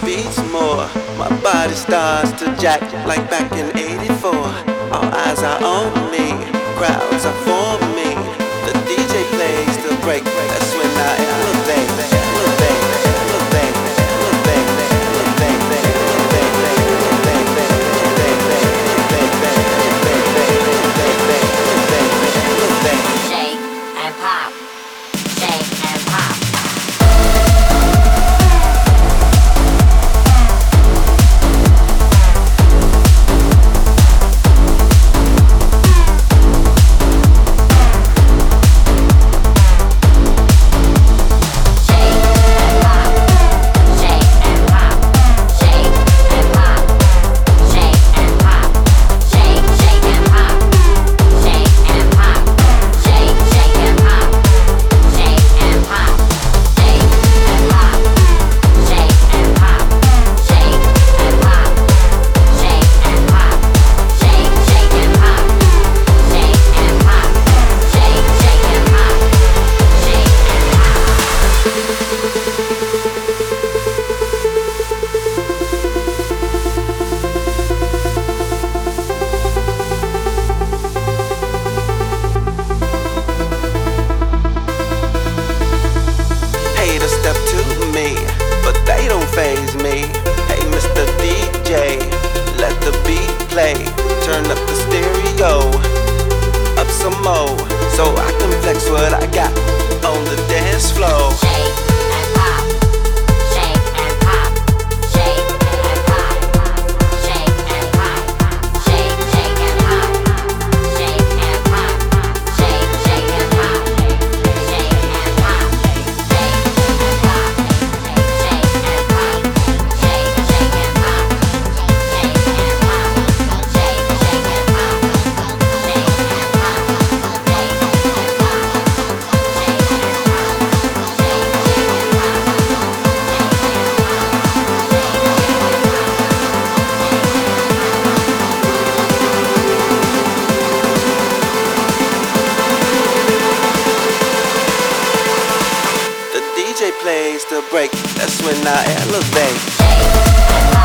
beats more. My body starts to jack like back in '84. All eyes are on me, crowds are for me. The DJ plays the break, that's when I elevate, elevate, elevate, elevate, elevate, shake and pop, shake and pop. Step to me, but they don't faze me. Hey, Mr. DJ, let the beat play. Turn up the stereo, up some more, so I can flex what I got on the dance floor. Shake and pop, shake and pop, shake and pop, shake and pop, shake, shake and pop, shake and pop, shake, shake and pop, shake and pop, shake and pop, shake and pop, shake, shake and pop, shake and pop, shake, shake and pop, shake and pop, shake and The DJ plays the break, that's when I elevate. shake and pop.